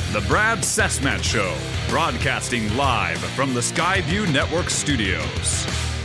The Brad Cessmat Show, broadcasting live from the Skyview Network studios.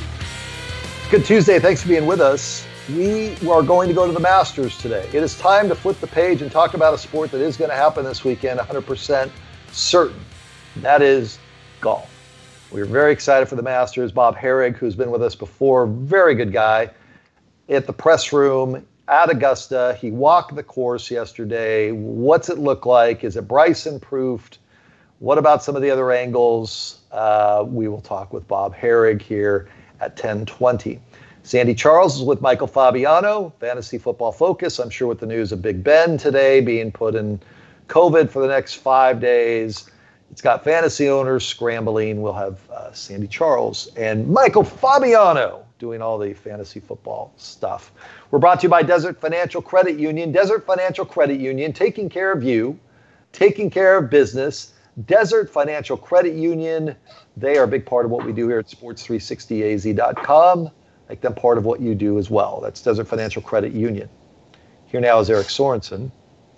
Good Tuesday. Thanks for being with us. We are going to go to the Masters today. It is time to flip the page and talk about a sport that is going to happen this weekend, 100% certain. That is golf. We're very excited for the Masters. Bob Harig, who's been with us before, very good guy, at the press room at Augusta. He walked the course yesterday. What's it look like? Is it Bryson proofed? What about some of the other angles? We will talk with Bob Harig here at 10:20. Sandy Charles is with Michael Fabiano, Fantasy Football Focus. I'm sure with the news of Big Ben today being put in COVID for the next 5 days, it's got fantasy owners scrambling. We'll have Sandy Charles and Michael Fabiano doing all the fantasy football stuff. We're brought to you by Desert Financial Credit Union. Desert Financial Credit Union, taking care of you, taking care of business. Desert Financial Credit Union, they are a big part of what we do here at sports360az.com. Make them part of what you do as well. That's Desert Financial Credit Union. Here now is Eric Sorensen.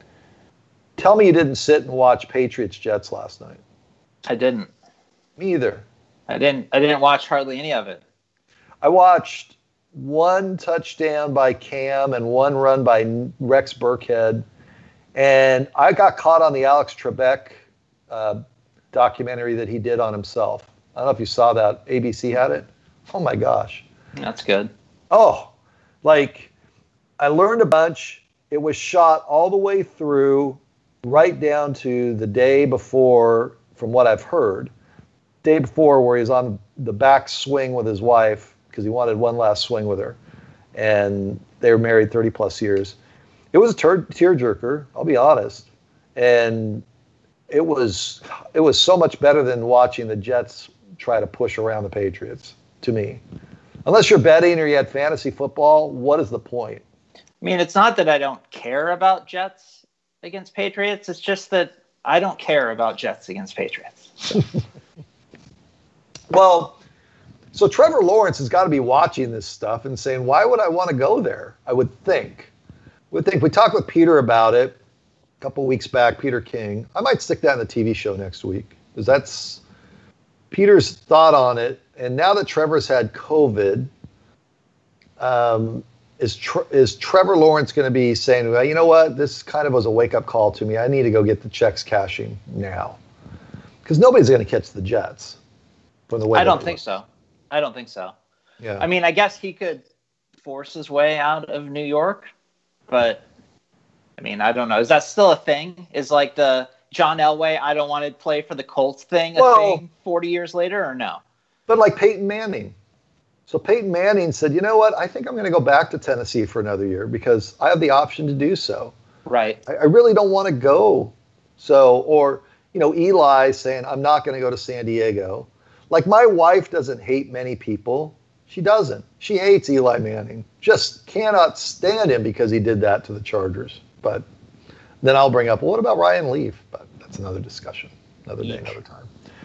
Tell me you didn't sit and watch Patriots-Jets last night. I didn't. Me either. I didn't watch hardly any of it. I watched one touchdown by Cam and one run by Rex Burkhead. And I got caught on the Alex Trebek documentary that he did on himself. I don't know if you saw that. ABC had it. Oh, my gosh. That's good. Oh, like I learned a bunch. It was shot all the way through, right down to the day before, from what I've heard, day before where he's on the back swing with his wife because he wanted one last swing with her. And they were married 30 plus years. It was a tearjerker, I'll be honest. And it was so much better than watching the Jets try to push around the Patriots, to me. Unless you're betting or you had fantasy football, what is the point? I mean, it's not that I don't care about Jets against Patriots. It's just that I don't care about Jets against Patriots. Well, so Trevor Lawrence has got to be watching this stuff and saying, why would I want to go there? I would think. We talked with Peter about it a couple weeks back, Peter King. I might stick that in the TV show next week because that's Peter's thought on it. And now that Trevor's had COVID, is Trevor Lawrence going to be saying, well, you know what? This kind of was a wake-up call to me. I need to go get the checks cashing now. Because nobody's going to catch the Jets from the way I don't think so. Yeah. I mean, I guess he could force his way out of New York. But, I mean, I don't know. Is that still a thing? Is like the John Elway, I don't want to play for the Colts thing thing 40 years later, or no? But like Peyton Manning. So Peyton Manning said, you know what? I think I'm going to go back to Tennessee for another year because I have the option to do so. Right. I really don't want to go. So, or, Eli saying, I'm not going to go to San Diego. Like my wife doesn't hate many people. She doesn't. She hates Eli Manning. Just cannot stand him because he did that to the Chargers. But then I'll bring up, well, what about Ryan Leaf? But that's another discussion, another day, another time.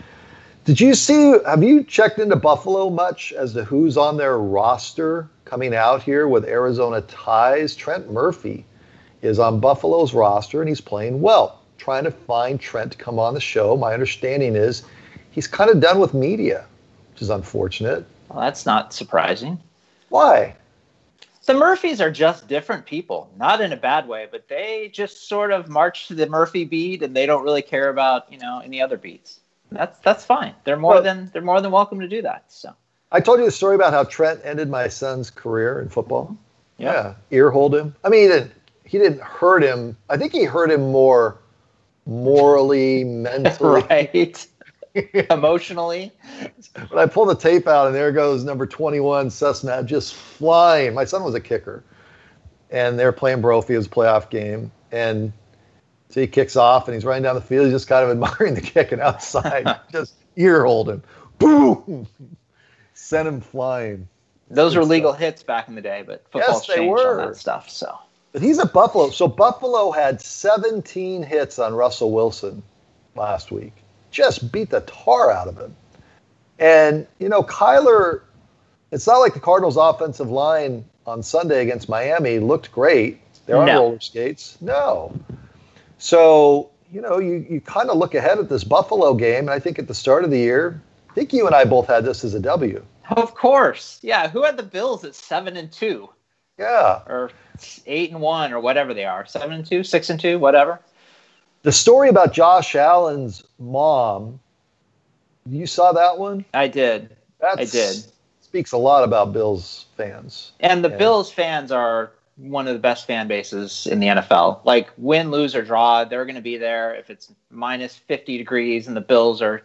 Have you checked into Buffalo much as to who's on their roster coming out here with Arizona ties? Trent Murphy is on Buffalo's roster, and he's playing well. Trying to find Trent to come on the show. My understanding is he's kind of done with media, which is unfortunate. Well, that's not surprising. Why? The Murphys are just different people, not in a bad way, but they just sort of march to the Murphy beat, and they don't really care about any other beats. That's fine. They're more than welcome to do that. So I told you the story about how Trent ended my son's career in football. Yeah. Ear hold him. I mean, he didn't hurt him. I think he hurt him more morally, mentally, right, emotionally. But I pull the tape out, and there goes number 21, Cessna, just flying. My son was a kicker, and they're playing Brophy. It was a playoff game, and so he kicks off, and he's running down the field. He's just kind of admiring the kick, and outside, just ear hold him. Boom! Sent him flying. Those were legal hits back in the day, but football's changed on that stuff. So, but he's at Buffalo. So Buffalo had 17 hits on Russell Wilson last week. Just beat the tar out of him. And, Kyler, it's not like the Cardinals' offensive line on Sunday against Miami looked great. They're on roller skates. No. So you kind of look ahead at this Buffalo game, and I think at the start of the year, I think you and I both had this as a W. Of course. Yeah. Who had the Bills at 7-2? Yeah. Or 8-1 or whatever they are. 7-2, 6-2, whatever. The story about Josh Allen's mom, you saw that one? I did. I did. Speaks a lot about Bills fans. And the Bills fans are one of the best fan bases in the NFL. Like, win, lose, or draw, they're going to be there. If it's minus 50 degrees and the Bills are,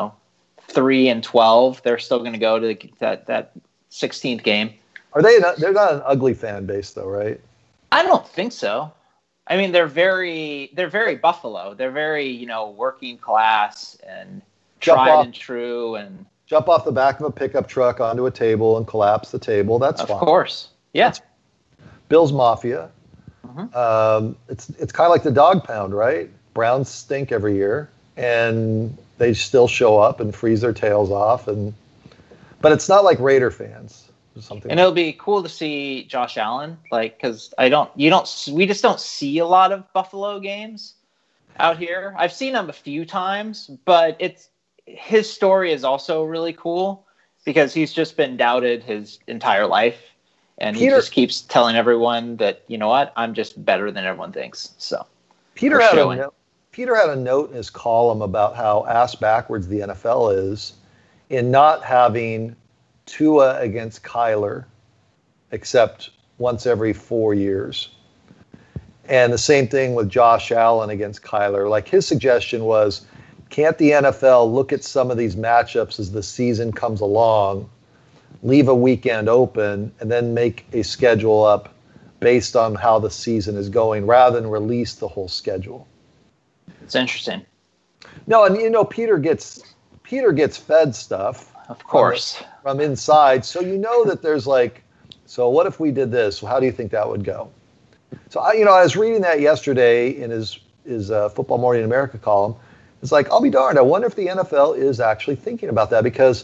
3-12, they're still going to go to that 16th game. Are they? They're not an ugly fan base, though, right? I don't think so. I mean, they're very Buffalo. They're very, working class and tried and true, and jump off the back of a pickup truck onto a table and collapse the table. That's fine. Of course, yeah. Bills Mafia. Mm-hmm. It's kind of like the dog pound, right? Browns stink every year, and they still show up and freeze their tails off, but it's not like Raider fans. And it'll be cool to see Josh Allen, because we just don't see a lot of Buffalo games out here. I've seen him a few times, but his story is also really cool because he's just been doubted his entire life, and he just keeps telling everyone that, you know what, I'm just better than everyone thinks. So Peter had a note in his column about how ass backwards the NFL is in not having Tua against Kyler, except once every 4 years. And the same thing with Josh Allen against Kyler. Like, his suggestion was, can't the NFL look at some of these matchups as the season comes along, leave a weekend open, and then make a schedule up based on how the season is going, rather than release the whole schedule? It's interesting. No, and Peter gets fed stuff. Of course. From inside. So that there's so what if we did this? How do you think that would go? So I was reading that yesterday in his Football Morning in America column. It's like, I'll be darned, I wonder if the NFL is actually thinking about that, because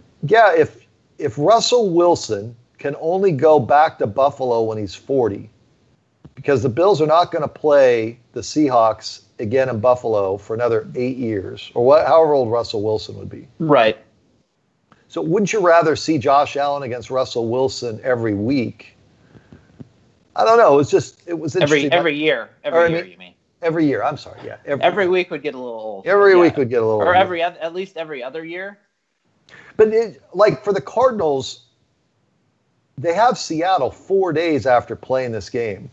if Russell Wilson can only go back to Buffalo when he's 40, because the Bills are not going to play the Seahawks again in Buffalo for another 8 years, or however old Russell Wilson would be. Right. So wouldn't you rather see Josh Allen against Russell Wilson every week? I don't know. It was interesting. Every year. You mean? Every year. I'm sorry. Yeah. Every week would get a little old. Every week would get a little old. Or at least every other year. But for the Cardinals, they have Seattle 4 days after playing this game.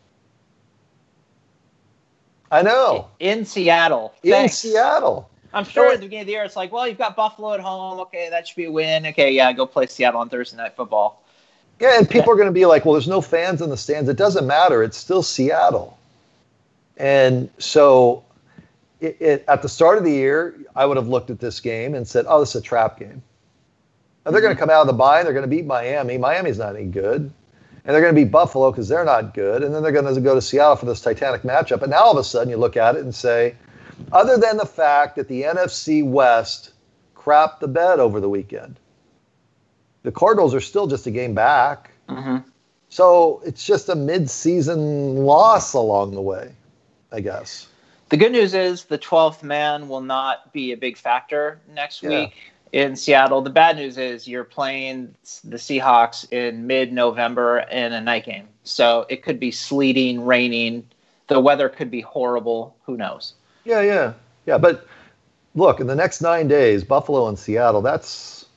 I know. In Seattle. Thanks. In Seattle. I'm sure at the beginning of the year, it's like, well, you've got Buffalo at home. Okay, that should be a win. Okay, yeah, go play Seattle on Thursday Night Football. Yeah, and people are going to be like, well, there's no fans in the stands. It doesn't matter. It's still Seattle. And so at the start of the year, I would have looked at this game and said, oh, this is a trap game. And they're going to come out of the bye, and they're going to beat Miami. Miami's not any good. And they're going to beat Buffalo because they're not good. And then they're going to go to Seattle for this titanic matchup. And now all of a sudden you look at it and say, other than the fact that the NFC West crapped the bed over the weekend, the Cardinals are still just a game back. Mm-hmm. So it's just a mid-season loss along the way, I guess. The good news is the 12th man will not be a big factor next week in Seattle. The bad news is you're playing the Seahawks in mid-November in a night game. So it could be sleeting, raining. The weather could be horrible. Who knows? Yeah. But look, in the next 9 days, Buffalo and Seattle, it's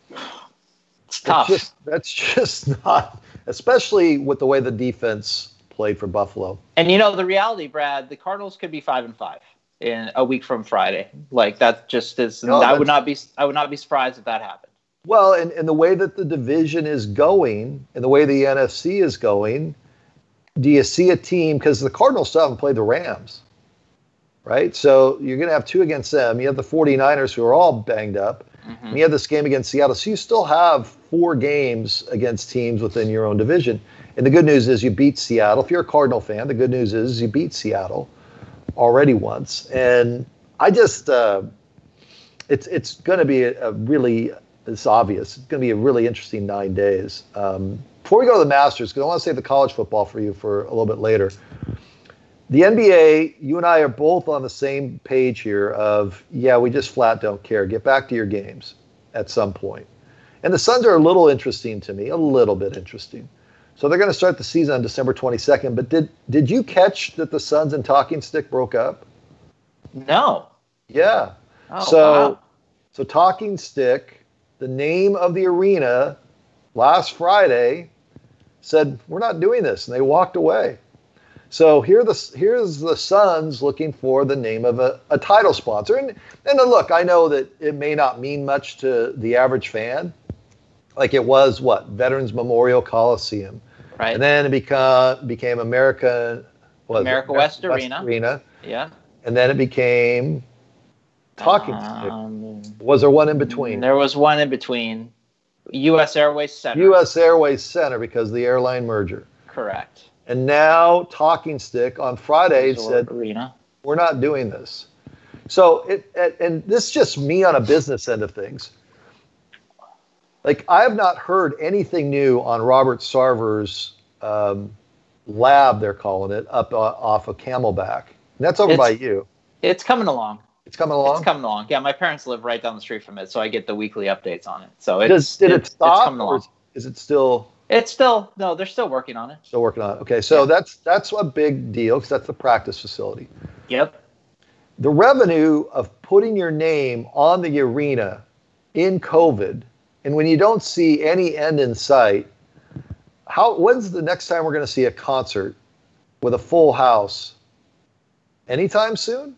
tough. That's just not, especially with the way the defense played for Buffalo. And the reality, Brad, the Cardinals could be 5-5 in a week from Friday. Like, that just is. I would not be surprised if that happened. Well, and the way that the division is going, and the way the NFC is going, do you see a team? Because the Cardinals still haven't played the Rams. Right? So you're going to have two against them. You have the 49ers who are all banged up. Mm-hmm. And you have this game against Seattle. So you still have 4 games against teams within your own division. And the good news is you beat Seattle. If you're a Cardinal fan, the good news is you beat Seattle already once. And I just, it's going to be it's obvious. It's going to be a really interesting 9 days. Before we go to the Masters, because I want to save the college football for you for a little bit later. the NBA, you and I are both on the same page here of, yeah, we just flat don't care. Get back to your games at some point. And the Suns are a little interesting to me, a little bit interesting. So they're going to start the season on December 22nd. But did you catch that the Suns and Talking Stick broke up? No. Yeah. Oh, wow. So Talking Stick, the name of the arena, last Friday said, we're not doing this. And they walked away. So here's the Suns looking for the name of a title sponsor. And look, I know that it may not mean much to the average fan. Like it was Veterans Memorial Coliseum. Right. And then it became America West Arena. Yeah. And then it became Talking Stick. Was there one in between? There was one in between. U.S. Airways Center. U.S. Airways Center because of the airline merger. Correct. And now Talking Stick on Friday said, Arena. We're not doing this. So and this is just me on a business end of things. Like, I have not heard anything new on Robert Sarver's lab, they're calling it, up off of Camelback. And that's over by you. It's coming along. It's coming along? It's coming along. Yeah, my parents live right down the street from it, so I get the weekly updates on it. So did it stop, it's coming along. Or is it still... No, they're still working on it. Still working on it. Okay, so that's a big deal because that's the practice facility. Yep. The revenue of putting your name on the arena in COVID, and when you don't see any end in sight, when's the next time we're going to see a concert with a full house? Anytime soon?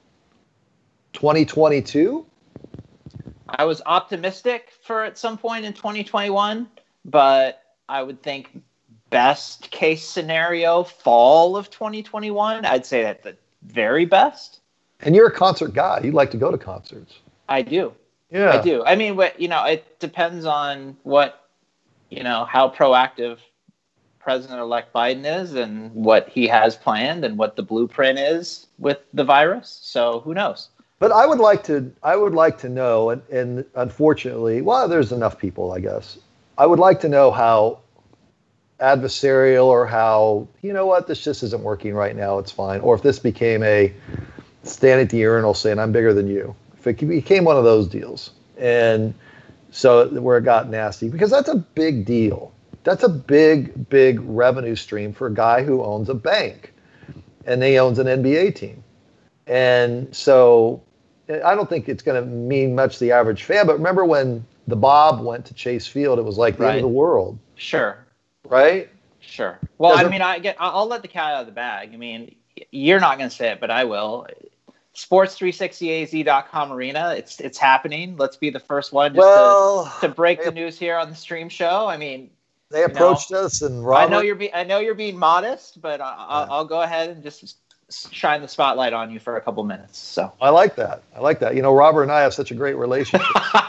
2022? I was optimistic for at some point in 2021, but I would think best case scenario, fall of 2021. I'd say at the very best. And you're a concert guy. You like to go to concerts. I do. Yeah. I do. I mean, it depends on how proactive President-elect Biden is and what he has planned and what the blueprint is with the virus. So who knows? But I would like to know, and unfortunately, there's enough people, I guess. I would like to know how adversarial or how, this just isn't working right now, it's fine. Or if this became a stand at the urinal saying, I'm bigger than you. If it became one of those deals. And so where it got nasty, because that's a big deal. That's a big, big revenue stream for a guy who owns a bank and he owns an NBA team. And so I don't think it's going to mean much to the average fan, but remember when the Bob went to Chase Field, it was like the end of the world. Sure. Right? Sure. Well, I'll let the cat out of the bag. I mean, you're not going to say it, but I will. Sports360az.com arena. It's happening. Let's be the first one to break the news here on the stream show. I mean, they approached us, and Robert, I know you're being modest, but I'll go ahead and just shine the spotlight on you for a couple minutes. So I like that. Robert and I have such a great relationship.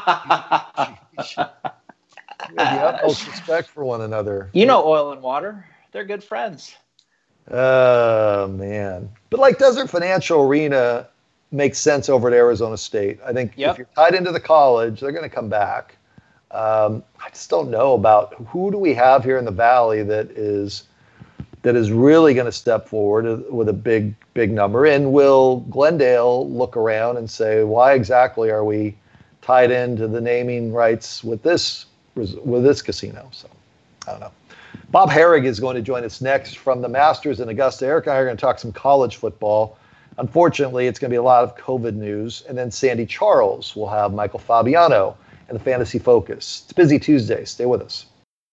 We have the utmost respect for one another. Oil and Water, they're good friends. Oh, man. But Desert Financial Arena makes sense over at Arizona State. I think if you're tied into the college, they're going to come back. I just don't know about who do we have here in the Valley that is really going to step forward with a big, big number. And will Glendale look around and say, why exactly are we tied into the naming rights with this casino? So I don't know. Bob Harig is going to join us next from the Masters in Augusta. Eric and I are going to talk some college football. Unfortunately, it's going to be a lot of COVID news. And then Sandy Charles will have Michael Fabiano and the Fantasy Focus. It's Busy Tuesday. Stay with us.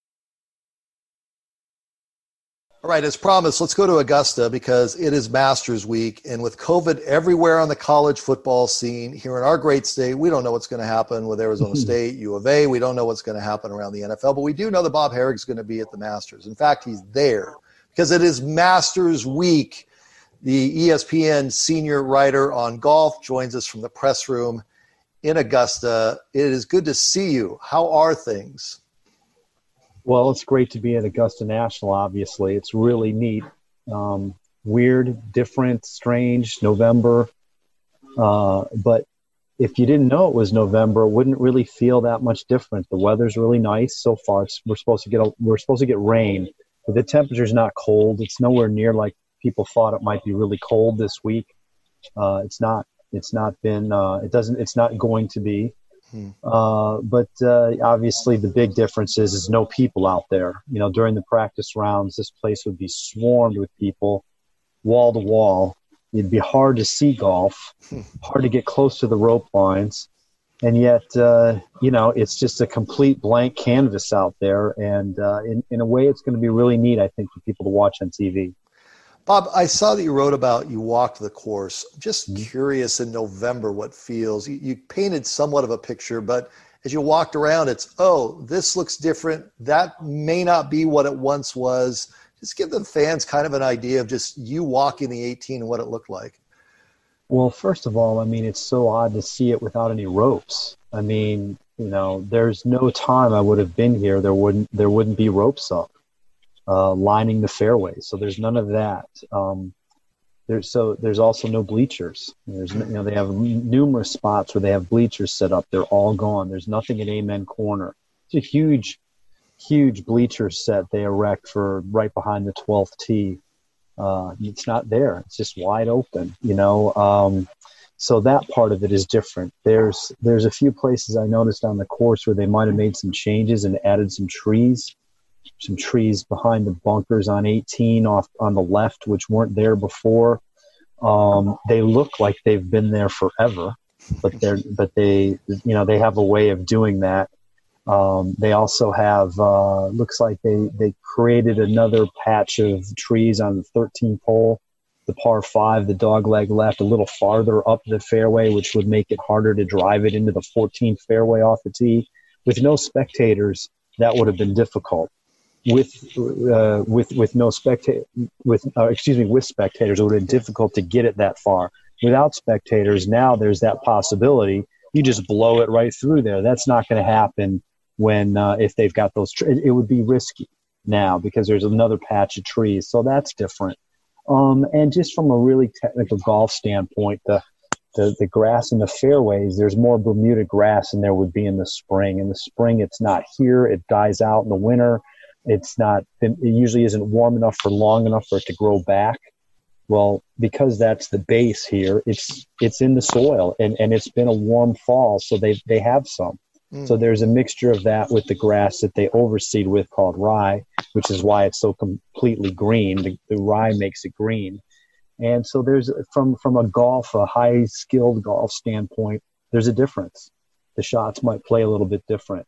All right, as promised, let's go to Augusta because it is Masters Week. And with COVID everywhere on the college football scene here in our great state, we don't know what's going to happen with Arizona State, U of A. We don't know what's going to happen around the NFL. But we do know that Bob Harig is going to be at the Masters. In fact, he's there because it is Masters Week. The ESPN senior writer on golf joins us from the press room in Augusta. It is good to see you. How are things? Well, it's great to be at Augusta National, obviously. It's really neat. Weird, different, strange, November. But if you didn't know it was November, it wouldn't really feel that much different. The weather's really nice so far. We're supposed to get rain, but the temperature's not cold. It's nowhere near like people thought it might be really cold this week. It's not. It's not been. It's not going to be. But obviously, the big difference is no people out there. During the practice rounds, this place would be swarmed with people, wall to wall. It'd be hard to see golf, hard to get close to the rope lines. And yet, it's just a complete blank canvas out there. And in a way, it's going to be really neat, I think, for people to watch on TV. Bob, I saw that you wrote about you walked the course. Just curious in November what feels. You painted somewhat of a picture, but as you walked around, this looks different. That may not be what it once was. Just give the fans kind of an idea of just you walking the 18 and what it looked like. Well, first of all, it's so odd to see it without any ropes. There's no time I would have been here there wouldn't be ropes up lining the fairway. So there's none of that. There's also no bleachers. They have numerous spots where they have bleachers set up. They're all gone. There's nothing at Amen Corner. It's a huge bleacher set they erect for right behind the 12th tee. It's not there. It's just wide open, so that part of it is different. There's a few places I noticed on the course where they might have made some changes and added some trees behind the bunkers on 18 off on the left, which weren't there before. They look like they've been there forever, but they have a way of doing that. They also have, looks like they created another patch of trees on the 13th hole, the par 5, the dogleg left, a little farther up the fairway, which would make it harder to drive it into the 14th fairway off the tee. With no spectators, that would have been difficult. With spectators, it would have been difficult to get it that far. Without spectators, now there's that possibility. You just blow it right through there. That's not going to happen when if they've got those it would be risky now because there's another patch of trees, so that's different. And just from a really technical golf standpoint, the grass in the fairways, there's more Bermuda grass than there would be in the spring. In the spring, it's not here. It dies out in the winter. It usually isn't warm enough for long enough for it to grow back. Well, because that's the base here, it's in the soil, and it's been a warm fall, so they have some. So there's a mixture of that with the grass that they overseed with called rye, which is why it's so completely green. The rye makes it green. And so there's from a high-skilled golf standpoint, there's a difference. The shots might play a little bit different.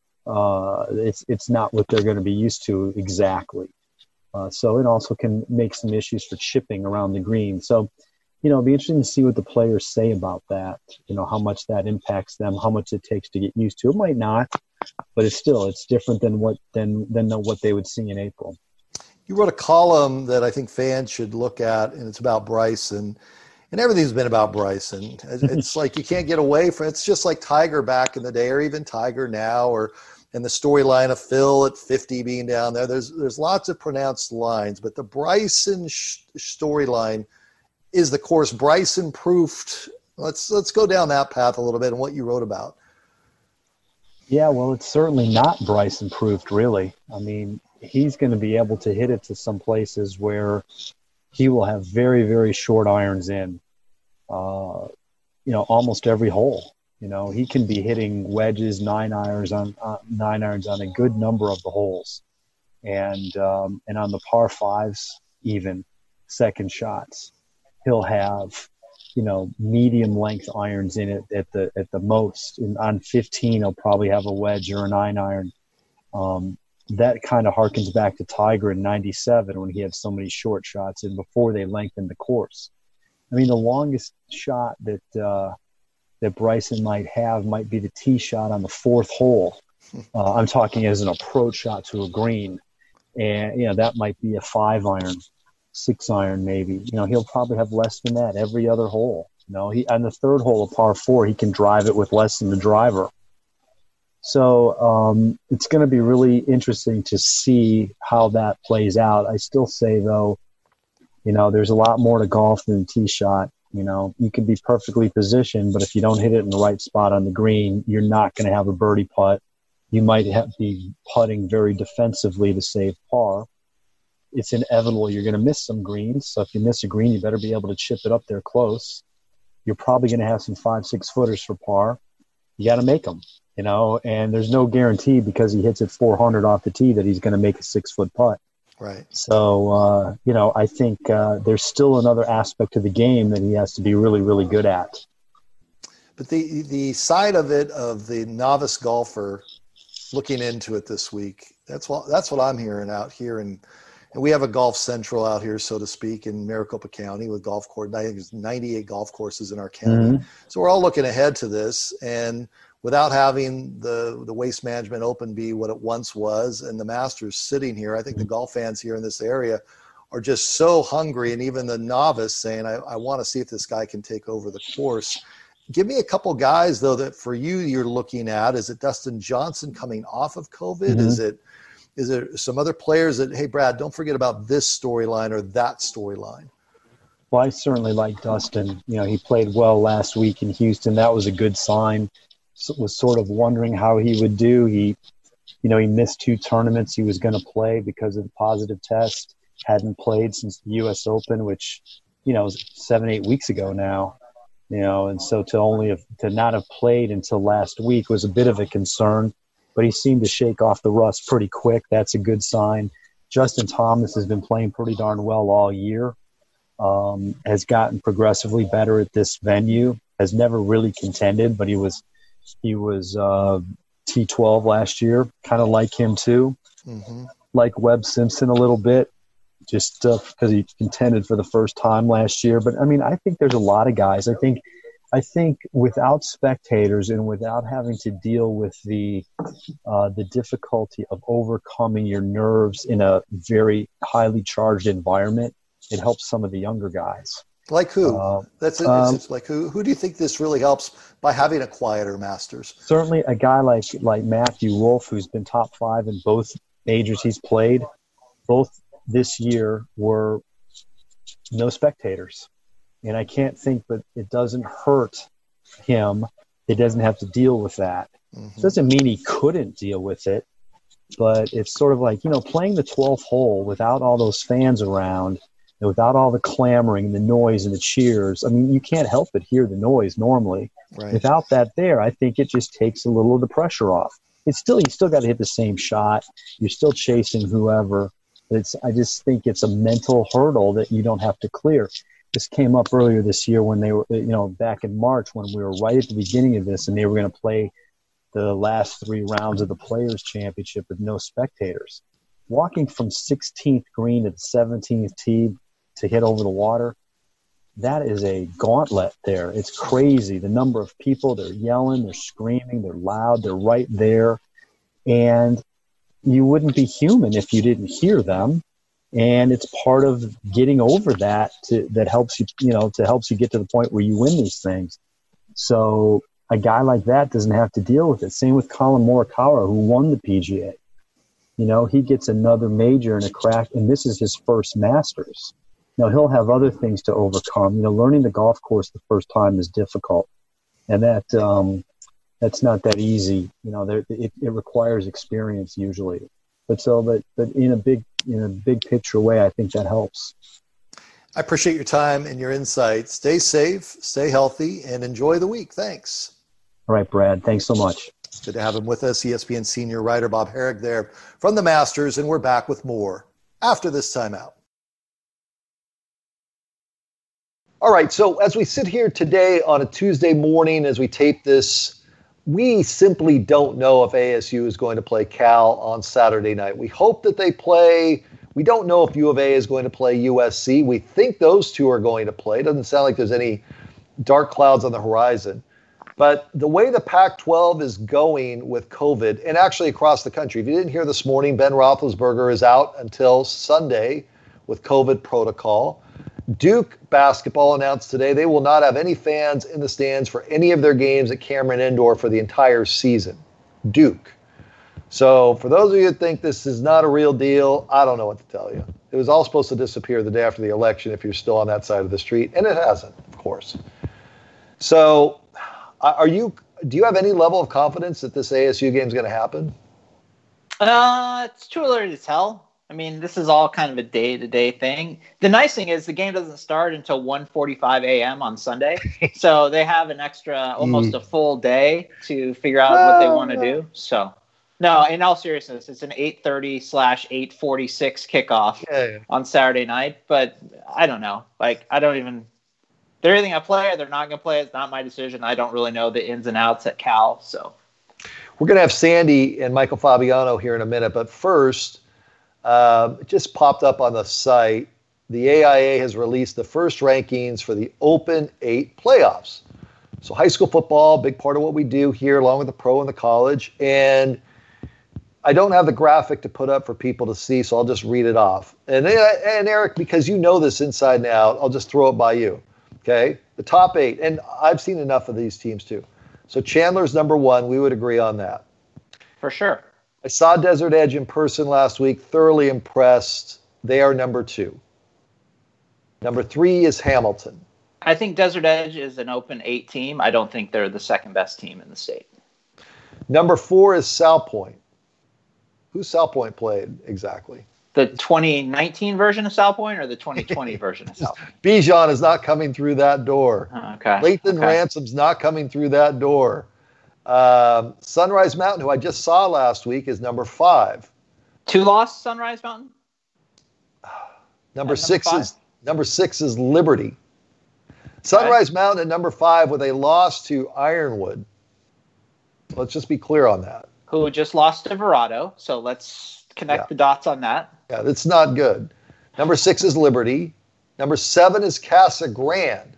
It's not what they're going to be used to exactly. So it also can make some issues for chipping around the green. So, it'll be interesting to see what the players say about that, how much that impacts them, how much it takes to get used to. It might not, but it's different than what they would see in April. You wrote a column that I think fans should look at, and it's about Bryson. And everything's been about Bryson. It's like you can't get away from it. It's just like Tiger back in the day, or even Tiger now, and the storyline of Phil at 50 being down there. There's lots of pronounced lines, but the Bryson storyline is the course Bryson proofed. Let's go down that path a little bit and what you wrote about. Yeah, well, it's certainly not Bryson proofed, really. He's going to be able to hit it to some places where he will have very, very short irons in, almost every hole. He can be hitting wedges, 9 irons on a good number of the holes, and on the par 5s, even second shots, he'll have medium length irons in it at the most. And on 15, he'll probably have a wedge or a 9 iron. That kind of harkens back to Tiger in '97 when he had so many short shots and before they lengthened the course. The longest shot that Bryson might have might be the tee shot on the 4th hole. I'm talking as an approach shot to a green. And, that might be a 5 iron, 6 iron maybe. He'll probably have less than that every other hole. He on the 3rd hole of par 4, he can drive it with less than the driver. So it's going to be really interesting to see how that plays out. I still say, though, there's a lot more to golf than the tee shot. You can be perfectly positioned, but if you don't hit it in the right spot on the green, you're not going to have a birdie putt. You might be putting very defensively to save par. it's inevitable you're going to miss some greens. So if you miss a green, you better be able to chip it up there close. You're probably going to have some 5-6 footers for par. You got to make them, and there's no guarantee because he hits it 400 off the tee that he's going to make a 6-foot putt. Right. So, I think there's still another aspect of the game that he has to be really, really good at. But the side of it, of the novice golfer looking into it this week, that's what I'm hearing out here. And we have a golf central out here, so to speak, in Maricopa County with golf course. I think there's 98 golf courses in our county. Mm-hmm. So we're all looking ahead to this. And without having the Waste Management Open be what it once was and the Masters sitting here, I think the golf fans here in this area are just so hungry. And even the novice saying, I want to see if this guy can take over the course. Give me a couple guys, though, that for you're looking at. Is it Dustin Johnson coming off of COVID? Mm-hmm. Is there some other players that, hey, Brad, don't forget about this storyline or that storyline? Well, I certainly like Dustin. He played well last week in Houston. That was a good sign. Was sort of wondering how he would do. He missed 2 tournaments he was going to play because of the positive test. Hadn't played since the U.S. Open, which, was 7-8 weeks ago now. And so to not have played until last week was a bit of a concern. But he seemed to shake off the rust pretty quick. That's a good sign. Justin Thomas has been playing pretty darn well all year. Has gotten progressively better at this venue. Has never really contended, but he was T12 last year. Kind of like him too. Mm-hmm. Like Webb Simpson a little bit, just because he contended for the first time last year. But I think there's a lot of guys. I think without spectators and without having to deal with the difficulty of overcoming your nerves in a very highly charged environment, it helps some of the younger guys. Like who? It's like who? Who do you think this really helps by having a quieter Masters? Certainly, a guy like Matthew Wolff, who's been top 5 in both majors he's played. Both this year were no spectators. And I can't think, but it doesn't hurt him. It doesn't have to deal with that. Mm-hmm. It doesn't mean he couldn't deal with it, but it's sort of like, playing the 12th hole without all those fans around, and without all the clamoring, the noise, and the cheers. You can't help but hear the noise normally. Right. Without that there, I think it just takes a little of the pressure off. You still got to hit the same shot. You're still chasing whoever. I just think it's a mental hurdle that you don't have to clear. This came up earlier this year when they were, back in March when we were right at the beginning of this and they were going to play the last 3 rounds of the Players' Championship with no spectators. Walking from 16th green to the 17th tee to hit over the water, that is a gauntlet there. It's crazy. The number of people, they're yelling, they're screaming, they're loud, they're right there. And you wouldn't be human if you didn't hear them. And it's part of getting over that that helps you, helps you get to the point where you win these things. So a guy like that doesn't have to deal with it. Same with Colin Morikawa, who won the PGA. He gets another major and a crack, and this is his first Masters. Now, he'll have other things to overcome. Learning the golf course the first time is difficult, and that's not that easy. It requires experience usually. But in a big picture way, I think that helps. I appreciate your time and your insight. Stay safe, stay healthy, and enjoy the week. Thanks. All right, Brad. Thanks so much. Good to have him with us. ESPN senior writer Bob Harig there from the Masters, and we're back with more after this timeout. All right, so as we sit here today on a Tuesday morning as we tape this, we simply don't know if ASU is going to play Cal on Saturday night. We hope that they play. We don't know if U of A is going to play USC. We think those two are going to play. It doesn't sound like there's any dark clouds on the horizon. But the way the Pac-12 is going with COVID, and actually across the country, if you didn't hear this morning, Ben Roethlisberger is out until Sunday with COVID protocol. Duke basketball announced today they will not have any fans in the stands for any of their games at Cameron Indoor for the entire season. Duke. So for those of you that think this is not a real deal, I don't know what to tell you. It was all supposed to disappear the day after the election if you're still on that side of the street, and it hasn't, of course. So do you have any level of confidence that this ASU game is going to happen? It's too early to tell. I mean, this is all kind of a day-to-day thing. The nice thing is the game doesn't start until 1:45 a.m. on Sunday, so they have an extra, almost a full day to figure out what they want to do. So, no, in all seriousness, it's an 8:30/8:46 kickoff on Saturday night. But I don't know. Like, they're either going to play or they're not going to play. It's not my decision. I don't really know the ins and outs at Cal. So, we're going to have Sandy and Michael Fabiano here in a minute, but first. It just popped up on the site. The AIA has released the first rankings for the Open 8 playoffs. So high school football, big part of what we do here, along with the pro and the college. And I don't have the graphic to put up for people to see, so I'll just read it off. And Eric, because you know this inside and out, I'll just throw it by you. Okay? The top 8. And I've seen enough of these teams too. So Chandler's number 1. We would agree on that. For sure. I saw Desert Edge in person last week, thoroughly impressed. They are number 2. Number 3 is Hamilton. I think Desert Edge is an Open 8 team. I don't think they're the second best team in the state. Number 4 is Salpointe. Who's Salpointe played exactly? The 2019 version of Salpointe or the 2020 version of Salpointe? Bijan is not coming through that door. Okay. Lathan Ransom's not coming through that door. Sunrise Mountain, who I just saw last week, is number 5. 2 lost Sunrise Mountain. Number 6 is Liberty. Sunrise Mountain at number 5 with a loss to Ironwood. Let's just be clear on that. Who just lost to Verado, so let's connect the dots on that. Yeah, that's not good. Number 6 is Liberty. Number 7 is Casa Grande.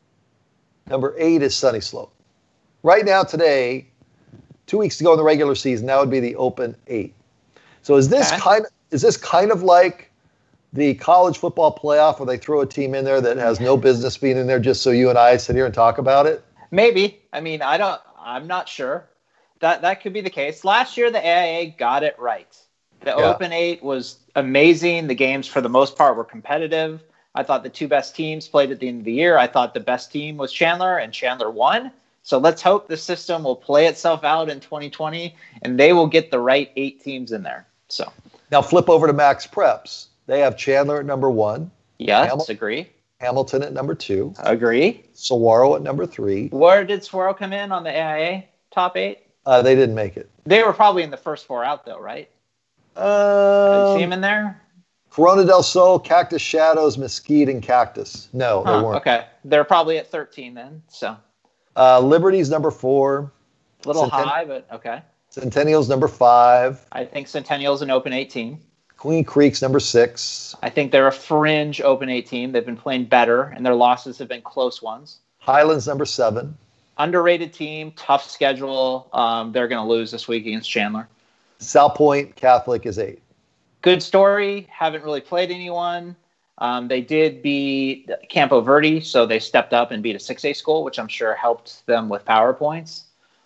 Number 8 is Sunny Slope. Right now, today, 2 weeks to go in the regular season, that would be the Open 8. So is this kind of like the college football playoff where they throw a team in there that has no business being in there just so you and I sit here and talk about it? Maybe. I mean, I'm not sure. That could be the case. Last year, the AIA got it right. The Open 8 was amazing. The games, for the most part, were competitive. I thought the 2 best teams played at the end of the year. I thought the best team was Chandler, and Chandler won. So let's hope the system will play itself out in 2020, and they will get the right 8 teams in there. So now flip over to Max Preps. They have Chandler at number 1. Yes, agree. Hamilton at number 2. Agree. Saguaro at number 3. Where did Saguaro come in on the AIA top 8? They didn't make it. They were probably in the first 4 out, though, right? Did you see them in there? Corona del Sol, Cactus Shadows, Mesquite, and Cactus. No, they weren't. Okay. They're probably at 13 then, so. Liberty's number 4. A little high, but okay. Centennial's number 5. I think Centennial's an Open 8 team. Queen Creek's number 6. I think they're a fringe Open 8 team. They've been playing better, and their losses have been close ones. Highland's number 7. Underrated team, tough schedule. They're going to lose this week against Chandler. Salpointe Catholic is 8. Good story. Haven't really played anyone. They did beat Campo Verde, so they stepped up and beat a 6A school, which I'm sure helped them with power points.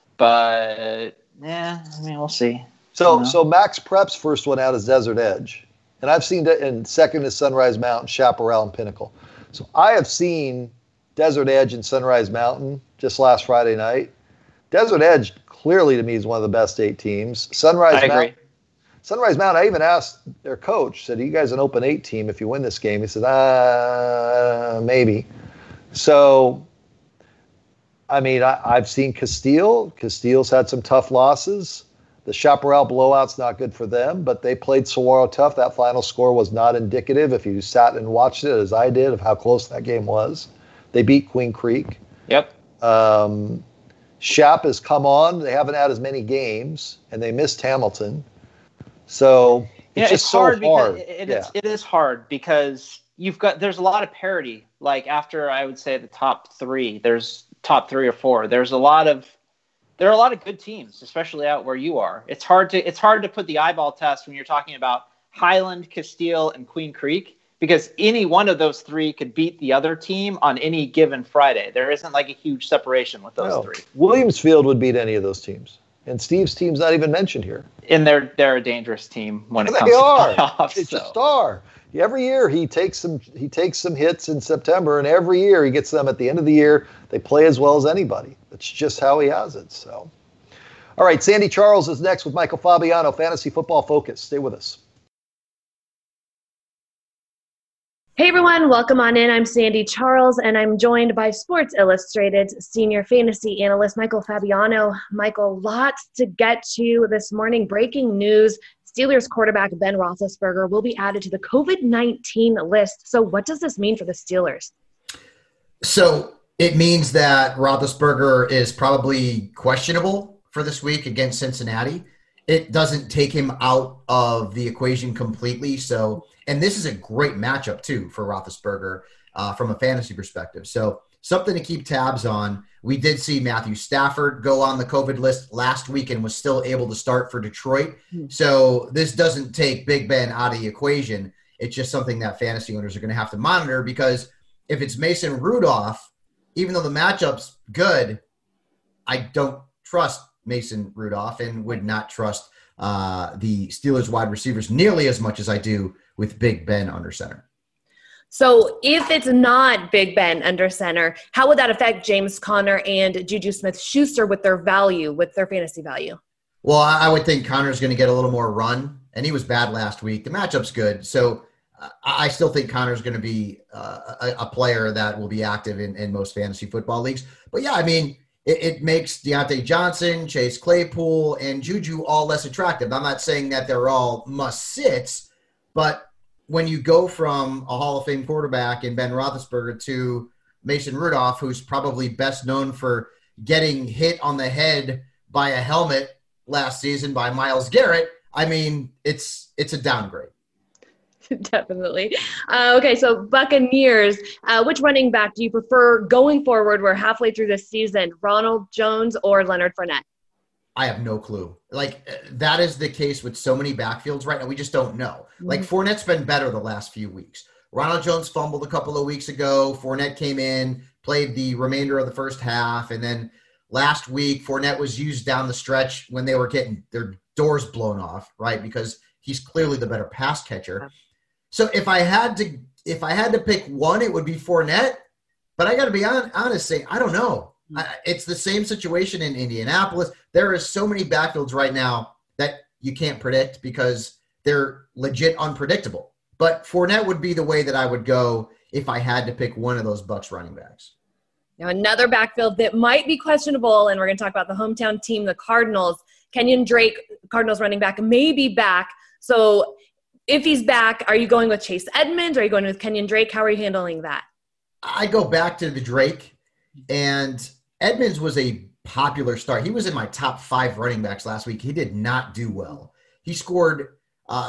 But, I mean, we'll see. So Max Prep's first one out is Desert Edge. And I've seen it, and second is Sunrise Mountain, Chaparral, and Pinnacle. So I have seen Desert Edge and Sunrise Mountain just last Friday night. Desert Edge, clearly to me, is one of the best 8 teams. Sunrise Mountain, I even asked their coach, said, are you guys an Open 8 team if you win this game? He said, maybe. So, I mean, I've seen Castile. Castile's had some tough losses. The Chaparral blowout's not good for them, but they played Saguaro tough. That final score was not indicative, if you sat and watched it as I did, of how close that game was. They beat Queen Creek. Yep. Shap has come on. They haven't had as many games, and they missed Hamilton. So it's hard. Because it is hard because there's a lot of parity. Like after I would say the top 3, there's top 3 or 4. There are a lot of good teams, especially out where you are. It's hard to put the eyeball test when you're talking about Highland, Castile, and Queen Creek, because any one of those 3 could beat the other team on any given Friday. There isn't like a huge separation with those 3. Williamsfield would beat any of those teams. And Steve's team's not even mentioned here. And they're a dangerous team when it comes to playoffs. It's a star. Every year he takes some hits in September, and every year he gets them at the end of the year. They play as well as anybody. That's just how he has it. So, all right, Sandy Charles is next with Michael Fabiano, Fantasy Football Focus. Stay with us. Hey everyone, welcome on in. I'm Sandy Charles, and I'm joined by Sports Illustrated's senior fantasy analyst, Michael Fabiano. Michael, lots to get to this morning. Breaking news, Steelers quarterback Ben Roethlisberger will be added to the COVID-19 list. So what does this mean for the Steelers? So it means that Roethlisberger is probably questionable for this week against Cincinnati. It doesn't take him out of the equation completely. And this is a great matchup, too, for Roethlisberger from a fantasy perspective. So something to keep tabs on. We did see Matthew Stafford go on the COVID list last week and was still able to start for Detroit. So this doesn't take Big Ben out of the equation. It's just something that fantasy owners are going to have to monitor, because if it's Mason Rudolph, even though the matchup's good, I don't trust Mason Rudolph and would not trust the Steelers wide receivers nearly as much as I do with Big Ben under center. So if it's not Big Ben under center, how would that affect James Conner and Juju Smith-Schuster with their value, with their fantasy value? Well, I would think Conner's going to get a little more run, and he was bad last week. The matchup's good, so I still think Conner's going to be a player that will be active in most fantasy football leagues. But yeah, I mean, it makes Deontay Johnson, Chase Claypool, and Juju all less attractive. I'm not saying that they're all must-sits, but when you go from a Hall of Fame quarterback in Ben Roethlisberger to Mason Rudolph, who's probably best known for getting hit on the head by a helmet last season by Myles Garrett, I mean, it's a downgrade. Definitely. Okay, so Buccaneers, which running back do you prefer going forward? We're halfway through this season, Ronald Jones or Leonard Fournette? I have no clue. Like, that is the case with so many backfields right now. We just don't know. Like, Fournette's been better the last few weeks. Ronald Jones fumbled a couple of weeks ago. Fournette came in, played the remainder of the first half. And then last week, Fournette was used down the stretch when they were getting their doors blown off, right? Because he's clearly the better pass catcher. So if I had to pick one, it would be Fournette. But I got to be honest, say I don't know. It's the same situation in Indianapolis. There is so many backfields right now that you can't predict because they're legit unpredictable. But Fournette would be the way that I would go if I had to pick one of those Bucs running backs. Now, another backfield that might be questionable, and we're going to talk about the hometown team, the Cardinals. Kenyon Drake, Cardinals running back, may be back. So if he's back, are you going with Chase Edmonds? Or are you going with Kenyon Drake? How are you handling that? I go back to the Drake, and Edmonds was a popular start. He was in my top 5 running backs last week. He did not do well. He scored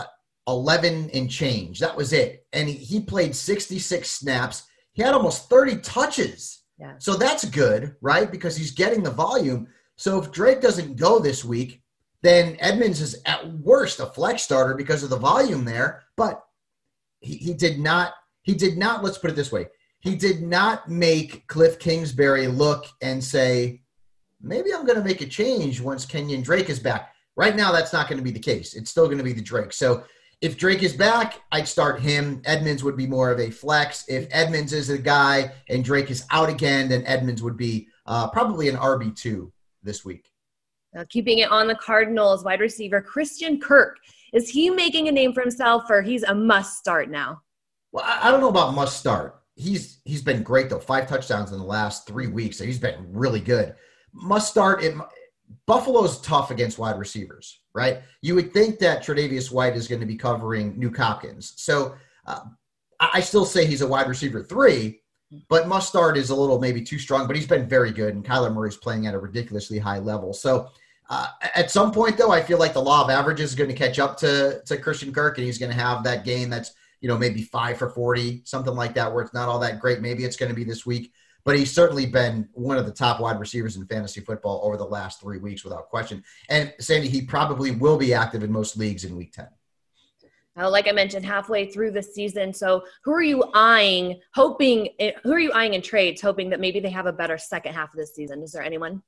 11 and change. That was it. And he played 66 snaps. He had almost 30 touches. Yeah. So that's good, right? Because he's getting the volume. So if Drake doesn't go this week, then Edmonds is at worst a flex starter because of the volume there. But he did not, let's put it this way. He did not make Cliff Kingsbury look and say, maybe I'm going to make a change once Kenyon Drake is back. Right now, that's not going to be the case. It's still going to be the Drake. So if Drake is back, I'd start him. Edmonds would be more of a flex. If Edmonds is a guy and Drake is out again, then Edmonds would be probably an RB2 this week. Now, keeping it on the Cardinals, wide receiver Christian Kirk. Is he making a name for himself, or he's a must start now? Well, I don't know about must start. He's been great, though. 5 touchdowns in the last 3 weeks. So he's been really good. Must start. Buffalo's tough against wide receivers, right? You would think that Tre'Davious White is going to be covering Nuke Hopkins. So I still say he's a wide receiver 3, but must start is a little maybe too strong, but he's been very good, and Kyler Murray's playing at a ridiculously high level. So at some point, though, I feel like the law of averages is going to catch up to Christian Kirk, and he's going to have that game that's, maybe 5 for 40, something like that, where it's not all that great. Maybe it's going to be this week. But he's certainly been one of the top wide receivers in fantasy football over the last 3 weeks without question. And Sandy, he probably will be active in most leagues in week 10. Like I mentioned, halfway through the season. So who are you eyeing in trades, hoping that maybe they have a better second half of this season? Is there anyone?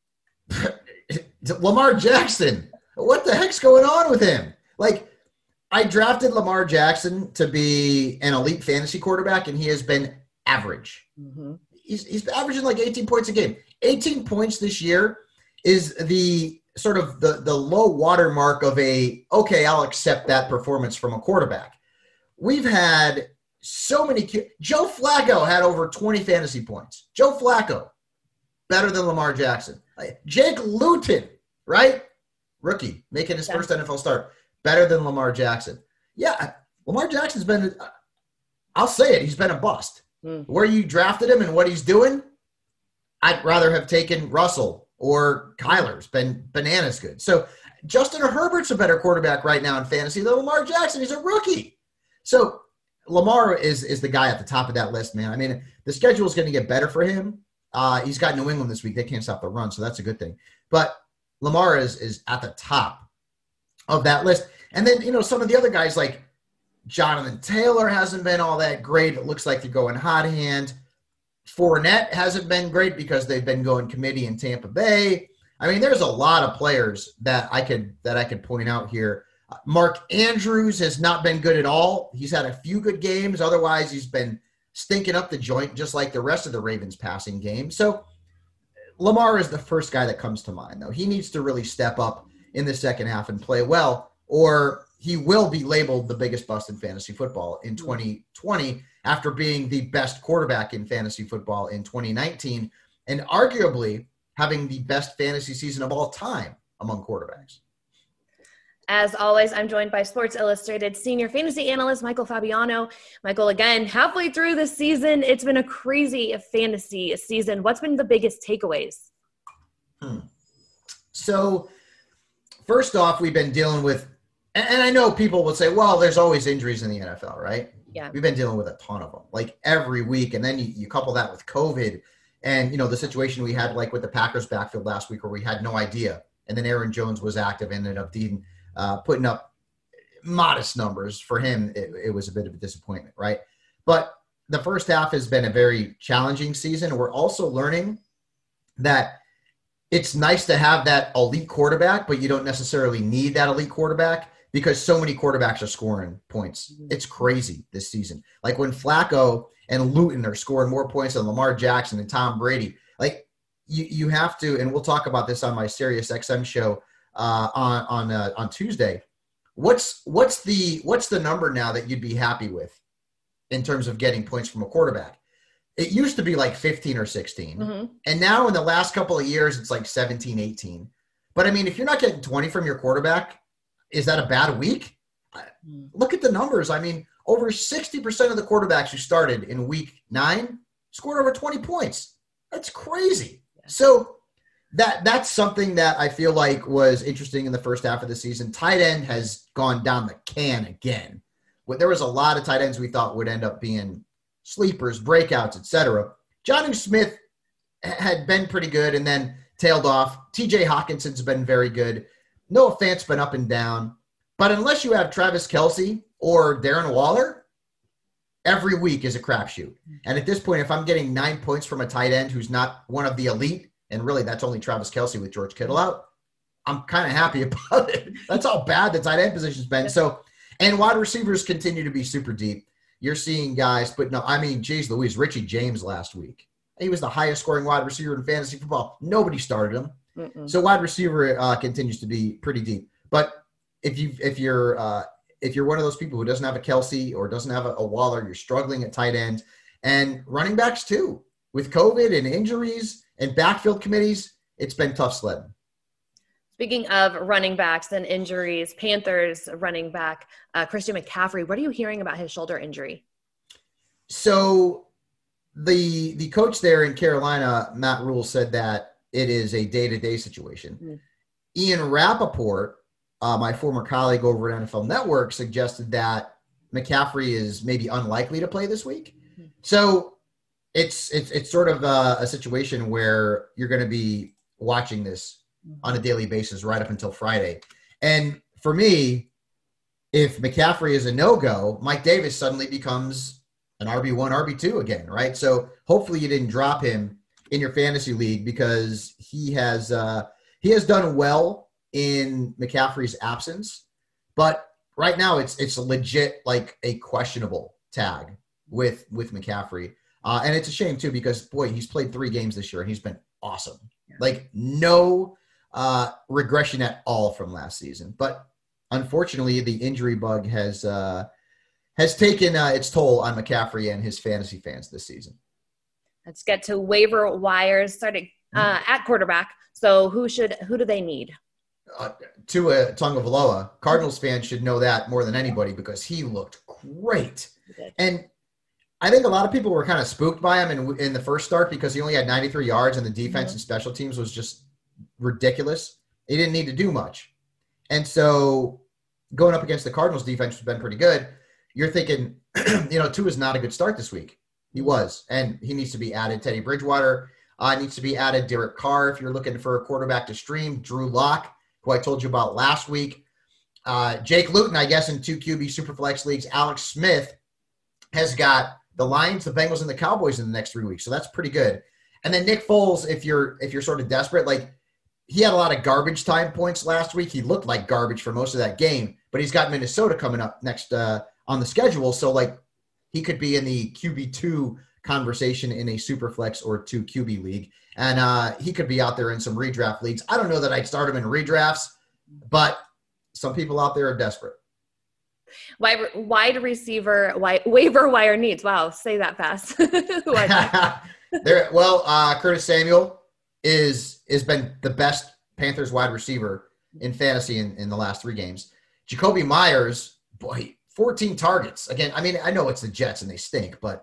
Lamar Jackson. What the heck's going on with him? Like, I drafted Lamar Jackson to be an elite fantasy quarterback, and he has been average. Mm-hmm. He's averaging like 18 points a game. 18 points this year is the sort of the low water mark of okay, I'll accept that performance from a quarterback. We've had So many. Joe Flacco had over 20 fantasy points. Joe Flacco, better than Lamar Jackson. Jake Luton, right? Rookie, making his first NFL start. Better than Lamar Jackson. Yeah, Lamar Jackson's been, I'll say it, he's been a bust. Where you drafted him and what he's doing, I'd rather have taken Russell or Kyler's been bananas good. So Justin Herbert's a better quarterback right now in fantasy than Lamar Jackson. He's a rookie. So Lamar is the guy at the top of that list, man. I mean, the schedule is going to get better for him. He's got New England this week. They can't stop the run, so that's a good thing. But Lamar is at the top of that list. And then, you know, some of the other guys like Jonathan Taylor hasn't been all that great. It looks like they're going hot hand. Fournette hasn't been great because they've been going committee in Tampa Bay. I mean, there's a lot of players that I could point out here. Mark Andrews has not been good at all. He's had a few good games. Otherwise, he's been stinking up the joint just like the rest of the Ravens passing game. So Lamar is the first guy that comes to mind, though. He needs to really step up in the second half and play well, or he will be labeled the biggest bust in fantasy football in 2020 after being the best quarterback in fantasy football in 2019 and arguably having the best fantasy season of all time among quarterbacks. As always, I'm joined by Sports Illustrated senior fantasy analyst Michael Fabiano. Michael, again, halfway through the season, it's been a crazy fantasy season. What's been the biggest takeaways? So, first off, we've been dealing with, and I know people will say, well, there's always injuries in the NFL, right? Yeah. We've been dealing with a ton of them, like every week. And then you couple that with COVID and, you know, the situation we had like with the Packers backfield last week where we had no idea. And then Aaron Jones was active and ended up putting up modest numbers. For him, it was a bit of a disappointment, right? But the first half has been a very challenging season. We're also learning that it's nice to have that elite quarterback, but you don't necessarily need that elite quarterback because so many quarterbacks are scoring points. It's crazy this season. Like when Flacco and Luton are scoring more points than Lamar Jackson and Tom Brady, like you have to, and we'll talk about this on my Sirius XM show on Tuesday. What's the number now that you'd be happy with in terms of getting points from a quarterback? It used to be like 15 or 16. Mm-hmm. And now in the last couple of years, it's like 17, 18. But I mean, if you're not getting 20 from your quarterback, is that a bad week? Look at the numbers. I mean, over 60% of the quarterbacks who started in week 9 scored over 20 points. That's crazy. So that's something that I feel like was interesting in the first half of the season. Tight end has gone down the can again. There was a lot of tight ends we thought would end up being sleepers, breakouts, etc. Jonnu Smith had been pretty good and then tailed off. TJ Hawkinson's been very good. Noah Fant's been up and down. But unless you have Travis Kelce or Darren Waller, every week is a crapshoot. And at this point, if I'm getting 9 points from a tight end who's not one of the elite, and really that's only Travis Kelce with George Kittle out, I'm kind of happy about it. That's how bad the tight end position's been. So, and wide receivers continue to be super deep. You're seeing guys, but no, I mean, geez Louise, Richie James last week. He was the highest scoring wide receiver in fantasy football. Nobody started him. So wide receiver continues to be pretty deep. But if you're one of those people who doesn't have a Kelce or doesn't have a Waller, you're struggling at tight end and running backs too. With COVID and injuries and backfield committees, it's been tough sledding. Speaking of running backs and injuries, Panthers running back Christian McCaffrey, what are you hearing about his shoulder injury? So the coach there in Carolina, Matt Rule, said that it is a day-to-day situation. Ian Rappaport, my former colleague over at NFL Network, suggested that McCaffrey is maybe unlikely to play this week. So it's sort of a situation where you're going to be watching this on a daily basis right up until Friday. And for me, if McCaffrey is a no-go, Mike Davis suddenly becomes an RB1, RB2 again, right? So hopefully you didn't drop him in your fantasy league because he has done well in McCaffrey's absence. But right now it's legit like a questionable tag with McCaffrey. And it's a shame too because, boy, he's played 3 games this year and he's been awesome. Like no regression at all from last season. But unfortunately, the injury bug has has taken its toll on McCaffrey and his fantasy fans this season. Let's get to waiver wires starting at quarterback. So who do they need? Tua Tagovailoa. Cardinals fans should know that more than anybody because he looked great. And I think a lot of people were kind of spooked by him in the first start because he only had 93 yards and the defense and special teams was just ridiculous. He didn't need to do much. And so going up against the Cardinals defense has been pretty good. You're thinking, Tua's not a good start this week. He was, and he needs to be added. Teddy Bridgewater needs to be added. Derek Carr, if you're looking for a quarterback to stream. Drew Lock, who I told you about last week. Jake Luton, I guess, in 2 QB Superflex leagues. Alex Smith has got the Lions, the Bengals, and the Cowboys in the next 3 weeks. So that's pretty good. And then Nick Foles, if you're sort of desperate, like he had a lot of garbage time points last week. He looked like garbage for most of that game, but he's got Minnesota coming up next on the schedule. So like he could be in the QB2 conversation in a Superflex or 2 QB league. And he could be out there in some redraft leagues. I don't know that I'd start him in redrafts, but some people out there are desperate. Wide receiver, waiver wire needs. Wow, say that fast. Who are they? Curtis Samuel has been the best Panthers wide receiver in fantasy in the last 3 games. Jacoby Myers, boy, 14 targets. Again, I mean, I know it's the Jets and they stink, but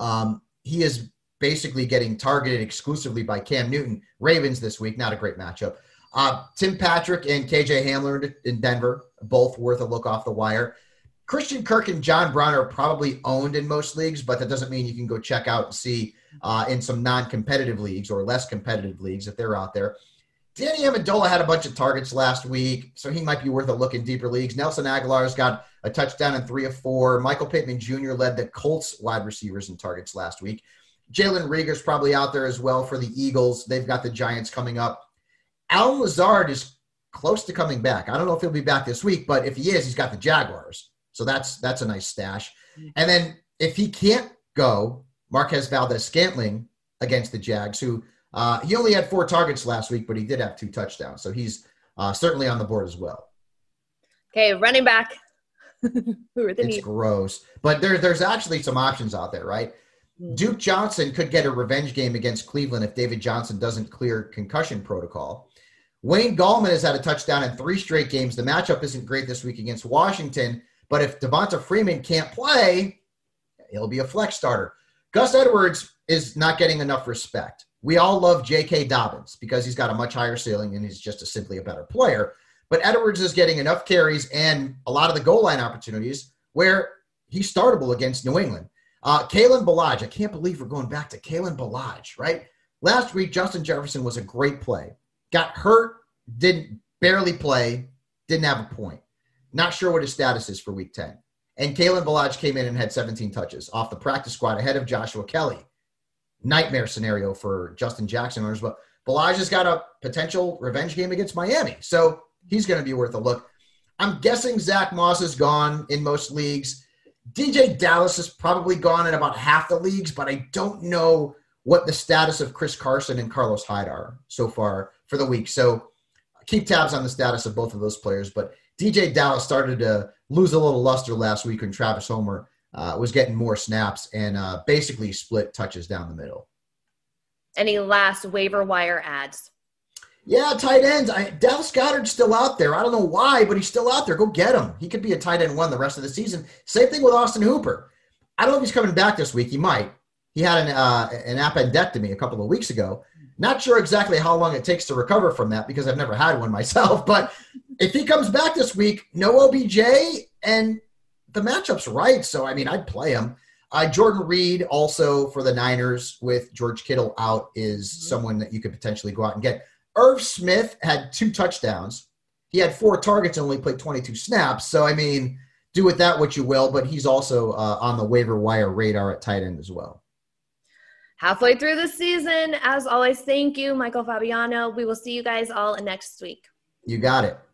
he is basically getting targeted exclusively by Cam Newton. Ravens this week, not a great matchup. Tim Patrick and KJ Hamler in Denver, both worth a look off the wire. Christian Kirk and John Brown are probably owned in most leagues, but that doesn't mean you can go check out and see in some non-competitive leagues or less competitive leagues if they're out there. Danny Amendola had a bunch of targets last week, so he might be worth a look in deeper leagues. Nelson Aguilar's got a touchdown in 3 of 4. Michael Pittman Jr. led the Colts wide receivers in targets last week. Jalen Reagor's probably out there as well for the Eagles. They've got the Giants coming up. Allen Lazard is close to coming back. I don't know if he'll be back this week, but if he is, he's got the Jaguars. So that's a nice stash. And then if he can't go, Marquez Valdez-Scantling against the Jags, who he only had 4 targets last week, but he did have 2 touchdowns. So he's certainly on the board as well. Okay, running back. Who are the It's gross. But there's actually some options out there, right? Duke Johnson could get a revenge game against Cleveland if David Johnson doesn't clear concussion protocol. Wayne Gallman has had a touchdown in 3 straight games. The matchup isn't great this week against Washington, but if Devonta Freeman can't play, he'll be a flex starter. Gus Edwards is not getting enough respect. We all love J.K. Dobbins because he's got a much higher ceiling and he's just simply a better player. But Edwards is getting enough carries and a lot of the goal line opportunities where he's startable against New England. Kalen Ballage, I can't believe we're going back to Kalen Ballage, right? Last week, Justin Jefferson was a great play. Got hurt, barely play, didn't have a point. Not sure what his status is for week 10. And Kalen Ballage came in and had 17 touches off the practice squad ahead of Joshua Kelly. Nightmare scenario for Justin Jackson owners, but Ballage has got a potential revenge game against Miami. So he's going to be worth a look. I'm guessing Zach Moss is gone in most leagues. DJ Dallas is probably gone in about half the leagues, but I don't know what the status of Chris Carson and Carlos Hyde are so far for the week. So keep tabs on the status of both of those players. But DJ Dallas started to lose a little luster last week when Travis Homer was getting more snaps and basically split touches down the middle. Any last waiver wire ads? Yeah, tight ends. Dallas Goedert's still out there. I don't know why, but he's still out there. Go get him. He could be a tight end 1 the rest of the season. Same thing with Austin Hooper. I don't know if he's coming back this week. He might. He had an appendectomy a couple of weeks ago. Not sure exactly how long it takes to recover from that because I've never had one myself. But if he comes back this week, no OBJ, and the matchup's right. So, I mean, I'd play him. Jordan Reed also for the Niners with George Kittle out is someone that you could potentially go out and get. Irv Smith had 2 touchdowns. He had 4 targets and only played 22 snaps. So, I mean, do with that what you will, but he's also on the waiver wire radar at tight end as well. Halfway through the season, as always, thank you, Michael Fabiano. We will see you guys all next week. You got it.